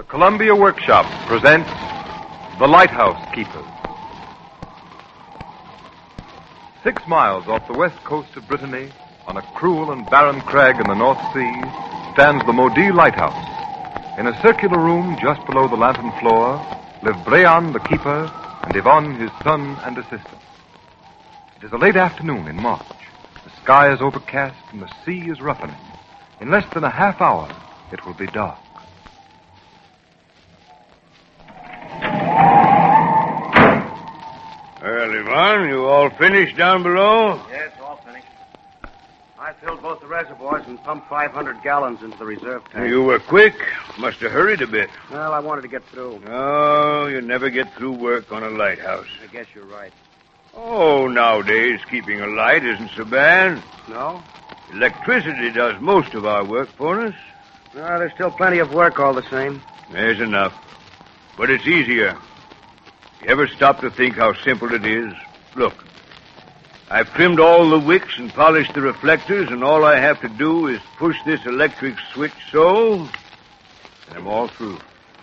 Columbia Workshop presents The Lighthouse Keepers. 6 miles off the west coast of Brittany, on a cruel and barren crag in the North Sea, stands the Maudit Lighthouse. In a circular room just below the lantern floor live Brean, the keeper, and Yvonne, his son and assistant. It is a late afternoon in March. The sky is overcast and the sea is roughening. In less than a half hour, it will be dark. Well, Yvonne, you all finished down below? Yes, all finished. I filled both the reservoirs and pumped 500 gallons into the reserve tank. You were quick. Must have hurried a bit. Well, I wanted to get through. Oh, you never get through work on a lighthouse. I guess you're right. Oh, nowadays, keeping a light isn't so bad. No? Electricity does most of our work for us. There's still plenty of work all the same. There's enough. But it's easier. You ever stop to think how simple it is? Look, I've trimmed all the wicks and polished the reflectors, and all I have to do is push this electric switch so, and I'm all through.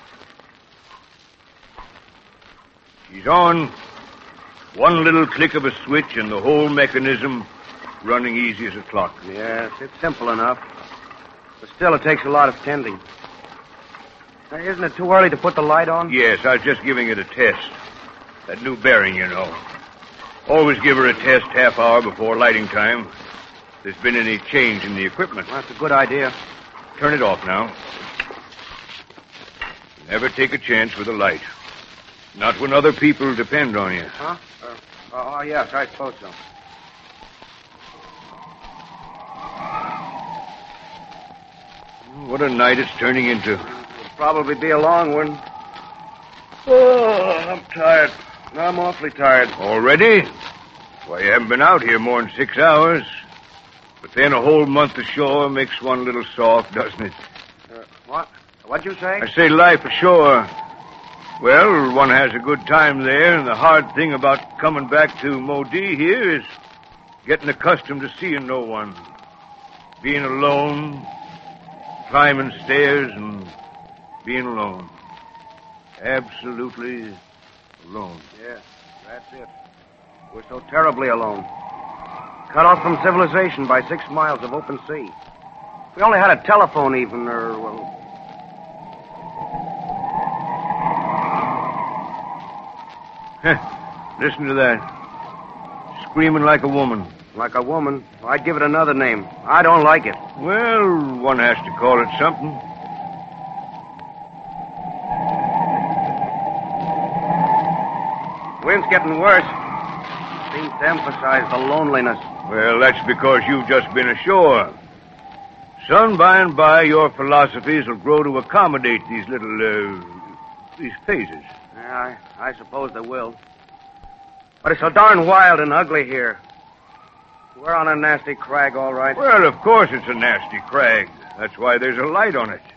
She's on. One little click of a switch and the whole mechanism running easy as a clock. Yes, it's simple enough. But still, it takes a lot of tending. Now, isn't it too early to put the light on? Yes, I was just giving it a test. That new bearing, you know. Always give her a test half hour before lighting time. If there's been any change in the equipment. That's a good idea. Turn it off now. Never take a chance with a light. Not when other people depend on you. Huh? Yes, I suppose so. What a night it's turning into. It'll probably be a long one. Oh, I'm tired. I'm awfully tired. Already? Why, you haven't been out here more than 6 hours. But then a whole month ashore makes one a little soft, doesn't it? What? What'd you say? I say life ashore. Well, one has a good time there, and the hard thing about coming back to Maudit here is getting accustomed to seeing no one. Being alone, climbing stairs, and being alone. Absolutely alone. Yes, that's it. We're so terribly alone. Cut off from civilization by 6 miles of open sea. If we only had a telephone even, or, well... Listen to that. Screaming like a woman. Like a woman? I'd give it another name. I don't like it. Well, one has to call it something. Wind's getting worse. Seems to emphasize the loneliness. Well, that's because you've just been ashore. Son, by and by, your philosophies will grow to accommodate these little, these phases. Yeah, I suppose they will. But it's so darn wild and ugly here. We're on a nasty crag, all right. Well, of course it's a nasty crag. That's why there's a light on it.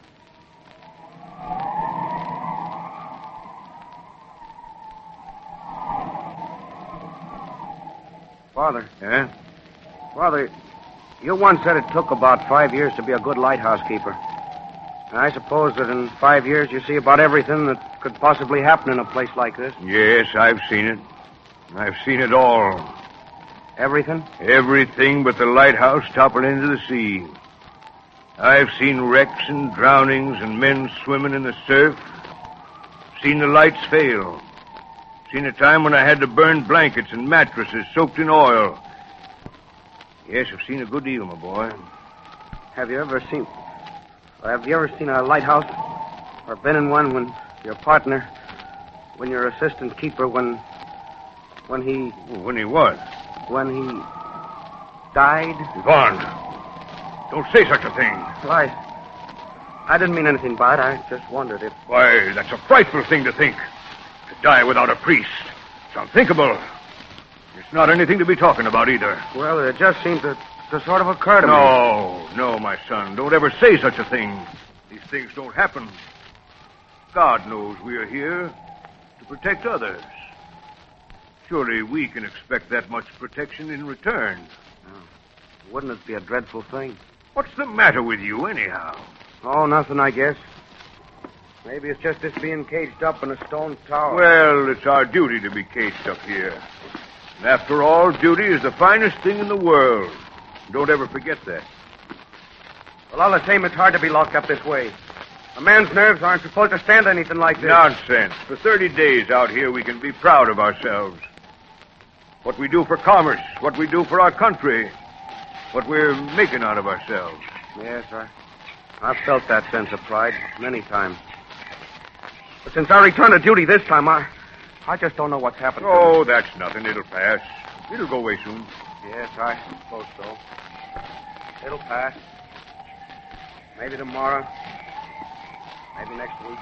Father. Yeah? Father, you once said it took about 5 years to be a good lighthouse keeper. I suppose that in 5 years you see about everything that could possibly happen in a place like this. Yes, I've seen it. I've seen it all. Everything? Everything but the lighthouse toppling into the sea. I've seen wrecks and drownings and men swimming in the surf. Seen the lights fail. Seen a time when I had to burn blankets and mattresses soaked in oil. Yes, I've seen a good deal, my boy. Have you ever seen a lighthouse? Or been in one when your partner, when your assistant keeper, when he... When he what? When he died? Yvonne, don't say such a thing. Why, I didn't mean anything by it. I just wondered if... Why, that's a frightful thing to think. To die without a priest. It's unthinkable. It's not anything to be talking about either. Well, it just seemed to sort of occur to me. No, my son. Don't ever say such a thing. These things don't happen. God knows we are here to protect others. Surely we can expect that much protection in return. Wouldn't it be a dreadful thing? What's the matter with you, anyhow? Oh, nothing, I guess. Maybe it's just this being caged up in a stone tower. Well, it's our duty to be caged up here. And after all, duty is the finest thing in the world. Don't ever forget that. Well, all the same, it's hard to be locked up this way. A man's nerves aren't supposed to stand anything like this. Nonsense. For 30 days out here, we can be proud of ourselves. What we do for commerce, what we do for our country, what we're making out of ourselves. Yes, I've felt that sense of pride many times. But since I returned to duty this time, I just don't know what's happened to me. Oh, that's nothing. It'll pass. It'll go away soon. Yes, I suppose so. It'll pass. Maybe tomorrow. Maybe next week.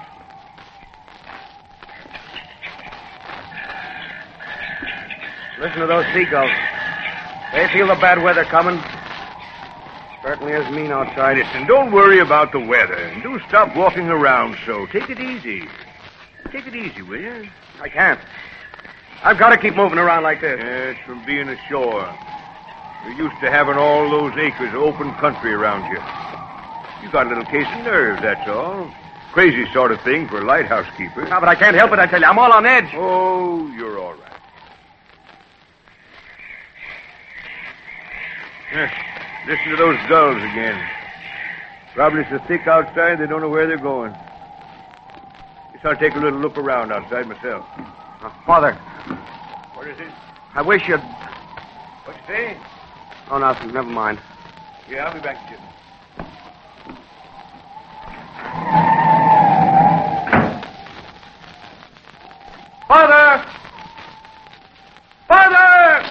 Listen to those seagulls. They feel the bad weather coming. Certainly is mean outside. Listen, don't worry about the weather. And do stop walking around so. Take it easy. Take it easy, will you? I can't. I've got to keep moving around like this. It's from being ashore. You're used to having all those acres of open country around you. You got a little case of nerves, that's all. Crazy sort of thing for a lighthouse keeper. No, but I can't help it, I tell you. I'm all on edge. Oh, you're all right. Listen to those gulls again. Probably so thick outside they don't know where they're going. Guess I'll take a little look around outside myself. Father. What is it? I wish you'd... What's you say? Oh, nothing. Never mind. Yeah, I'll be back to you. Father! Father!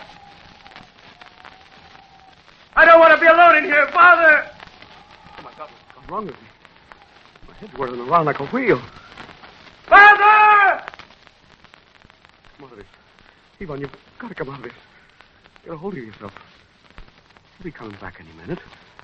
I don't want to be alone in here, Father! Oh, my God, what's gone wrong with me? My head's whirling around like a wheel. Father! Come out of this. Ivan, you've got to come out of this. Get a hold of yourself. He'll be coming back any minute.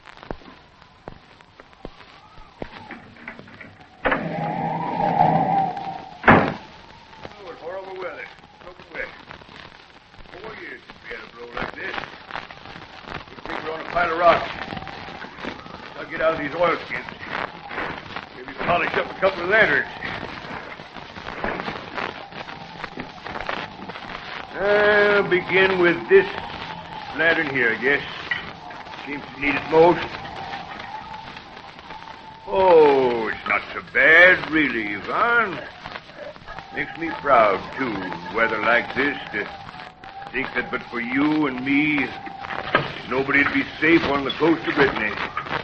Pile of rocks. I'll get out of these oilskins. Maybe polish up a couple of lanterns. I'll begin with this lantern here, I guess. Seems to need it most. Oh, it's not so bad, really, Yvonne. Makes me proud, too, weather like this, to think that but for you and me, nobody'd be safe on the coast of Brittany.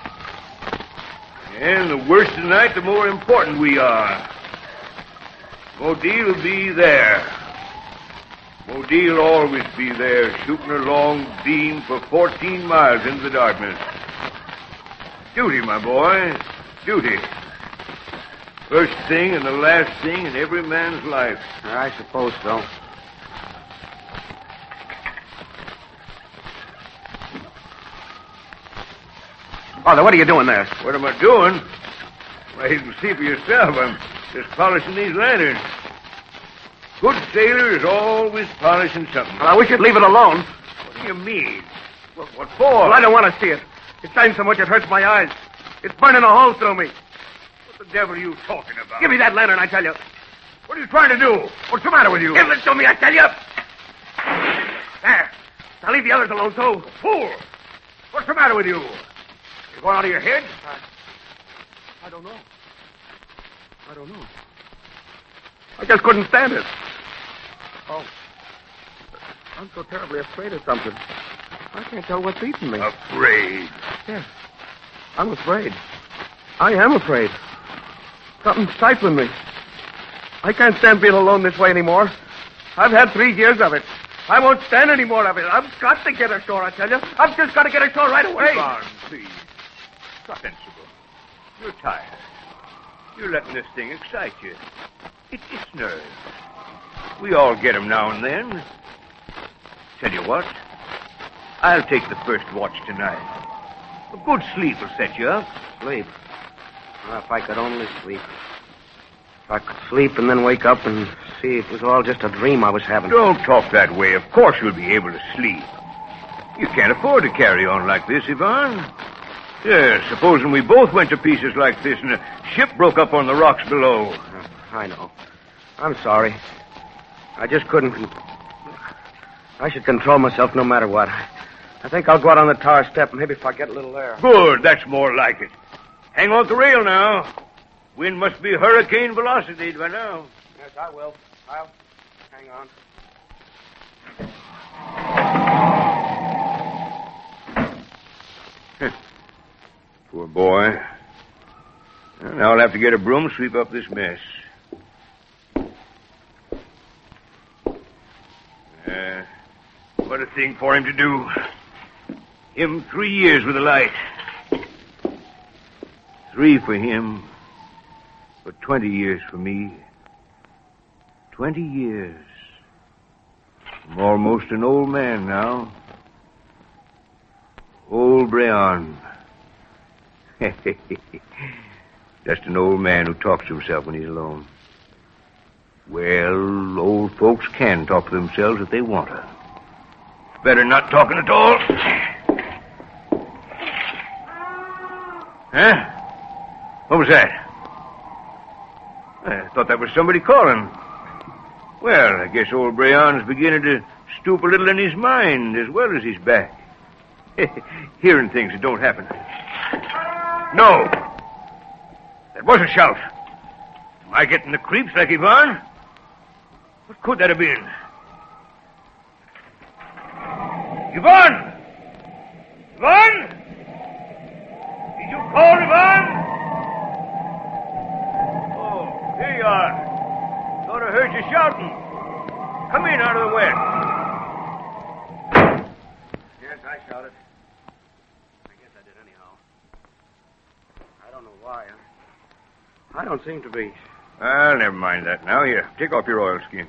And the worse the night, the more important we are. Modile will be there. Modile will always be there, shooting her long beam for 14 miles into the darkness. Duty, my boy. Duty. First thing and the last thing in every man's life. I suppose so. Father, what are you doing there? What am I doing? Well, you can see for yourself. I'm just polishing these lanterns. Good sailor is always polishing something. Well, I wish you'd leave it alone. What do you mean? What for? Well, I don't want to see it. It shines so much it hurts my eyes. It's burning a hole through me. What the devil are you talking about? Give me that lantern, I tell you. What are you trying to do? What's the matter with you? Give it to me, I tell you. There. Now leave the others alone, too. Fool! What's the matter with you? You going out of your head? I don't know. I don't know. I just couldn't stand it. Oh. I'm so terribly afraid of something. I can't tell what's eating me. Afraid? Yes. I'm afraid. I am afraid. Something's stifling me. I can't stand being alone this way anymore. I've had 3 years of it. I won't stand any more of it. I've got to get ashore, I tell you. I've just got to get ashore right away. Come on, please. Sensible. You're tired. You're letting this thing excite you. It's nerves. We all get 'em now and then. Tell you what, I'll take the first watch tonight. A good sleep will set you up. Sleep? Well, if I could only sleep. If I could sleep and then wake up and see it was all just a dream I was having. Don't talk that way. Of course you'll be able to sleep. You can't afford to carry on like this, Yvonne. Yeah, supposing we both went to pieces like this and a ship broke up on the rocks below. I know. I'm sorry. I just couldn't. I should control myself no matter what. I think I'll go out on the tower step, maybe if I get a little air. Good, that's more like it. Hang on to the rail now. Wind must be hurricane velocity by now. Yes, I will. I'll hang on. Poor boy. Well, now I'll have to get a broom, sweep up this mess. What a thing for him to do. Him 3 years with a light. 3 for him, but 20 years for me. 20 years. I'm almost an old man now. Old Breon. Just an old man who talks to himself when he's alone. Well, old folks can talk to themselves if they want to. Better not talking at all. Huh? What was that? I thought that was somebody calling. Well, I guess old Breon's beginning to stoop a little in his mind as well as his back. Hearing things that don't happen. No. That was a shout. Am I getting the creeps like Ivan? What could that have been? Ivan! Ivan! Did you call, Ivan? Oh, here you are. Thought I heard you shouting. Come in out of the wet. Yes, I shouted. I guess I did anyhow. I don't know why. I don't seem to be. Well, never mind that now. Here, take off your oilskin.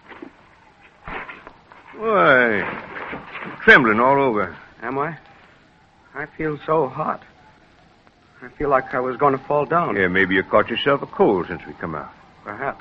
Why, you're trembling all over. Am I? I feel so hot. I feel like I was going to fall down. Yeah, maybe you caught yourself a cold since we come out. Perhaps.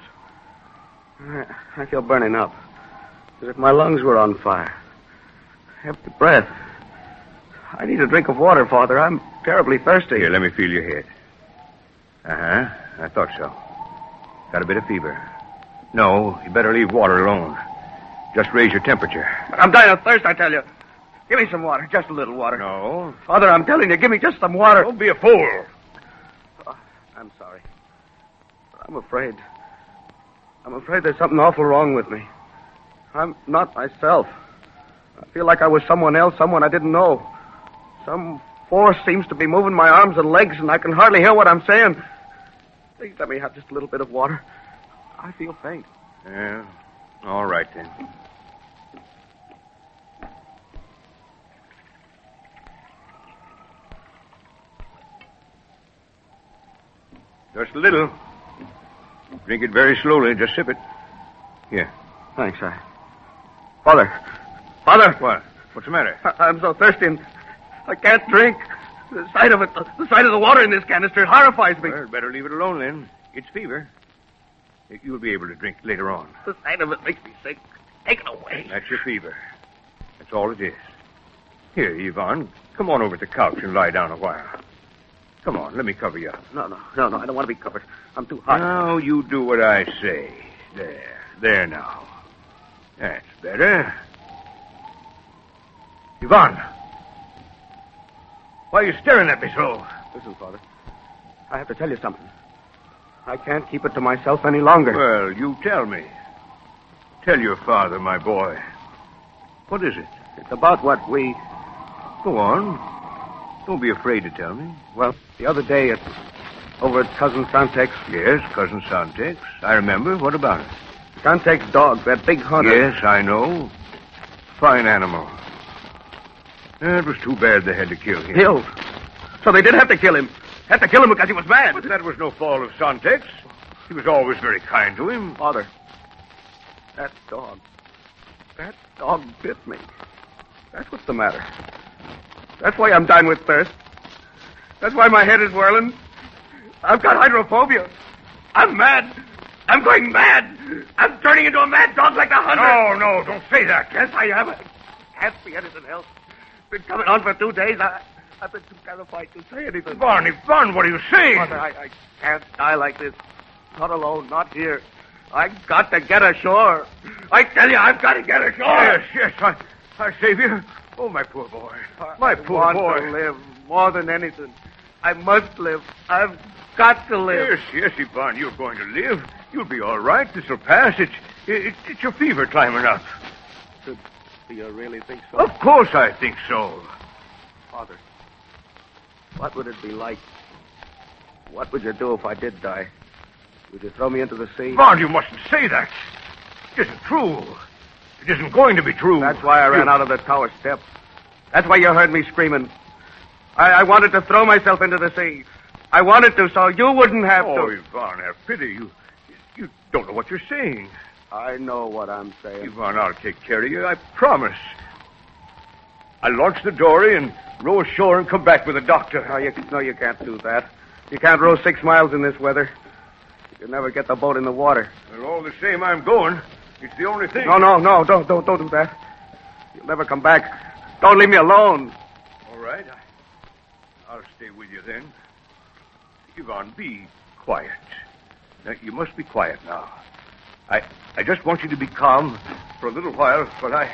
I feel burning up. As if my lungs were on fire. Empty breath. I need a drink of water, Father. I'm terribly thirsty. Here, let me feel your head. Uh-huh. I thought so. Got a bit of fever. No, you better leave water alone. Just raise your temperature. But I'm dying of thirst, I tell you. Give me some water, just a little water. No. Father, I'm telling you, give me just some water. Don't be a fool. Oh, I'm sorry. But I'm afraid. I'm afraid there's something awful wrong with me. I'm not myself. I feel like I was someone else, someone I didn't know. Some force seems to be moving my arms and legs, and I can hardly hear what I'm saying. Please let me have just a little bit of water. I feel faint. Yeah. All right, then. Just a little. Drink it very slowly. Just sip it. Here. Thanks, Father! What? What's the matter? I'm so thirsty and I can't drink. The sight of it, the sight of the water in this canister, it horrifies me. Well, better leave it alone, then. It's fever. You'll be able to drink later on. The sight of it makes me sick. Take it away. That's your fever. That's all it is. Here, Yvonne, come on over to the couch and lie down a while. Come on, let me cover you up. No, I don't want to be covered. I'm too hot. Now, you do what I say. There now. That's better. Yvonne! Why are you staring at me so? Listen, Father. I have to tell you something. I can't keep it to myself any longer. Well, you tell me. Tell your father, my boy. What is it? It's about what we... Go on. Don't be afraid to tell me. Well, the other day over at Cousin Santek's. Yes, Cousin Santek's. I remember. What about it? Santek's dog, that big hunter. Yes, I know. Fine animal. It was too bad they had to kill him. Killed? So they did have to kill him. Had to kill him because he was mad. But that was no fault of Santek's. He was always very kind to him. Father, that dog bit me. That's what's the matter. That's why I'm dying with thirst. That's why my head is whirling. I've got hydrophobia. I'm mad. I'm going mad. I'm turning into a mad dog like a hunter. No, don't say that. Yes, I am. I can't be anything else. Been coming on for 2 days. I've been too terrified to say anything. Ivan, what are you saying? Father, I can't die like this. Not alone, not here. I've got to get ashore. I tell you, I've got to get ashore. Yes, I save you. Oh, my poor boy. My poor I boy. want to live more than anything. I must live. I've got to live. Yes, Ivan, you're going to live. You'll be all right. This'll pass. It's your fever climbing up. Do you really think so? Of course I think so. Father, what would it be like? What would you do if I did die? Would you throw me into the sea? Ivan, you mustn't say that. It isn't true. It isn't going to be true. That's why I ran out of the tower steps. That's why you heard me screaming. I wanted to throw myself into the sea. I wanted to so you wouldn't have to. Oh, Ivan, have pity. You don't know what you're saying. I know what I'm saying. Ivan, I'll take care of you. I promise. I'll launch the dory and row ashore and come back with a doctor. No, you can't do that. You can't row 6 miles in this weather. You'll never get the boat in the water. Well, all the same, I'm going. It's the only thing. No, don't do that. You'll never come back. Don't leave me alone. All right. I'll stay with you then. Ivan, be quiet. Now, you must be quiet now. I just want you to be calm for a little while while I...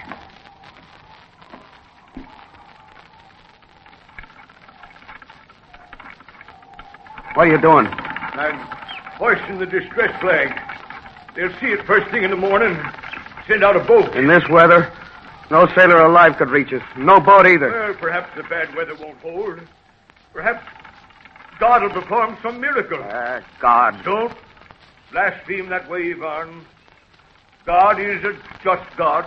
What are you doing? I'm hoisting the distress flag. They'll see it first thing in the morning. Send out a boat. In this weather, no sailor alive could reach us. No boat either. Well, perhaps the bad weather won't hold. Perhaps God will perform some miracle. God. Don't blaspheme that way, Ivan. God is a just God.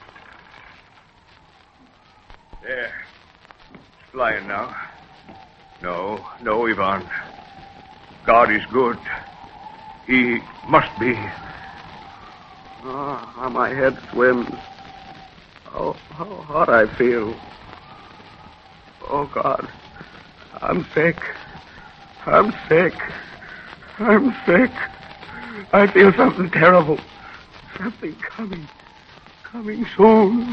There. It's flying now. No, Ivan. God is good. He must be. Oh, how my head swims. Oh, how hot I feel. Oh, God. I'm sick. I'm sick. I feel something terrible. Something coming soon.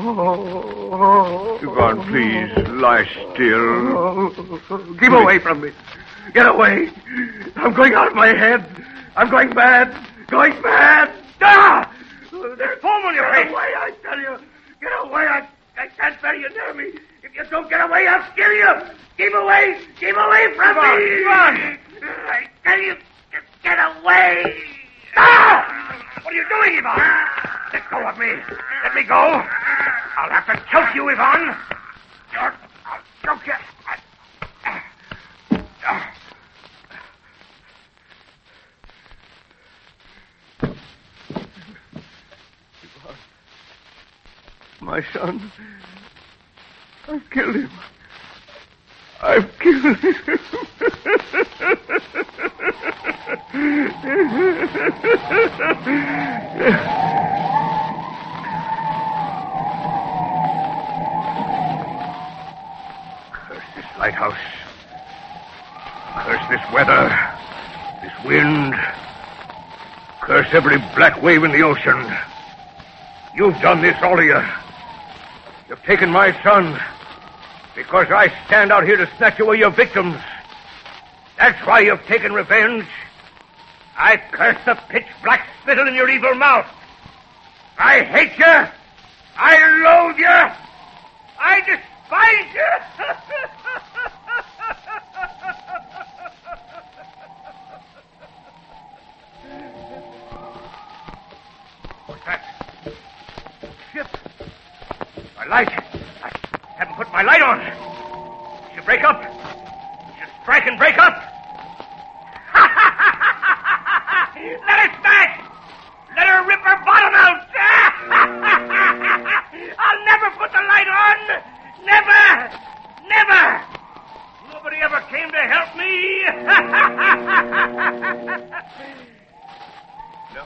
Oh. Ivan, please, lie still. Keep away from me. Get away. I'm going out of my head. I'm going mad. Ah! There's foam on your face. Get away, I tell you. Get away. I can't bear you near me. If you don't get away, I'll kill you. Keep away from me. Ivan. I tell you, get away. Ah! What are you doing, Ivan? Let go of me. Let me go. I'll have to choke you, Ivan. I'll choke you. My son. I've killed him. I've killed him. Curse this lighthouse. Curse this weather. This wind. Curse every black wave in the ocean. You've done this, all of you. You've taken my son because I stand out here to snatch away your victims. That's why you've taken revenge. I curse the pitch-black spittle in your evil mouth. I hate you. I loathe you. I despise you. What's that? Ship. My light. I haven't put my light on. She'll break up. She'll strike and break up. Let her smash! Let her rip her bottom out! I'll never put the light on! Never! Nobody ever came to help me! No.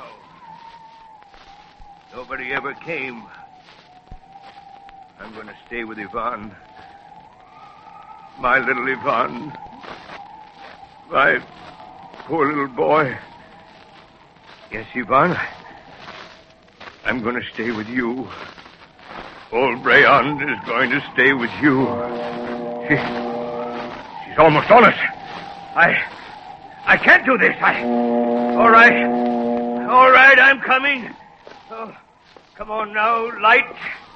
Nobody ever came. I'm going to stay with Ivan. My little Ivan. My poor little boy. Yes, Ivan. I'm going to stay with you. Old Brayond is going to stay with you. She's almost on us. I can't do this. All right, I'm coming. Oh, come on now, light.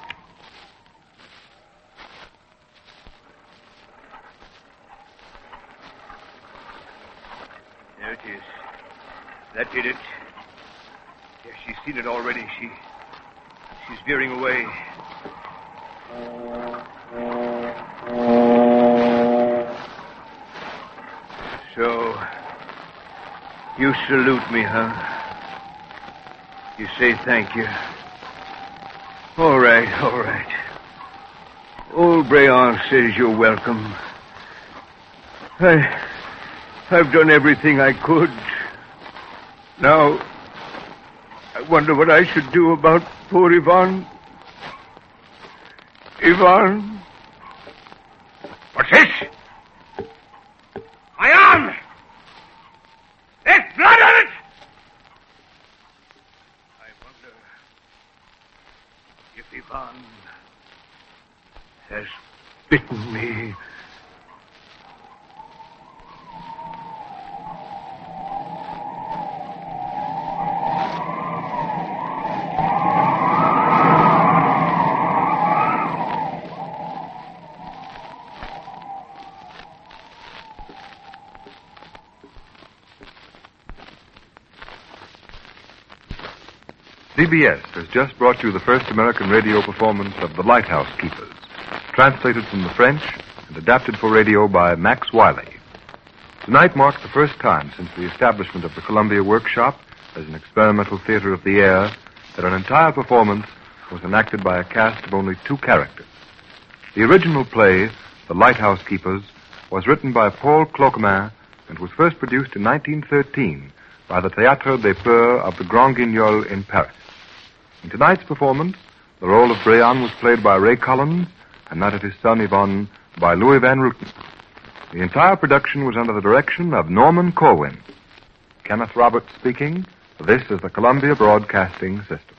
There it is. That did it. Yes, she's seen it already. She's veering away. So, you salute me, huh? You say thank you. All right. Old Breon says you're welcome. I've done everything I could. Now, I wonder what I should do about poor Ivan. Ivan? What's this? My arm! There's blood on it! I wonder if Ivan has bitten me. CBS has just brought you the first American radio performance of The Lighthouse Keepers, translated from the French and adapted for radio by Max Wiley. Tonight marked the first time since the establishment of the Columbia Workshop as an experimental theater of the air that an entire performance was enacted by a cast of only 2 characters. The original play, The Lighthouse Keepers, was written by Paul Cloquemin and was first produced in 1913 by the Théâtre des Peurs of the Grand Guignol in Paris. In tonight's performance, the role of Breon was played by Ray Collins, and that of his son Yvonne by Louis Van Rooten. The entire production was under the direction of Norman Corwin. Kenneth Roberts speaking. This is the Columbia Broadcasting System.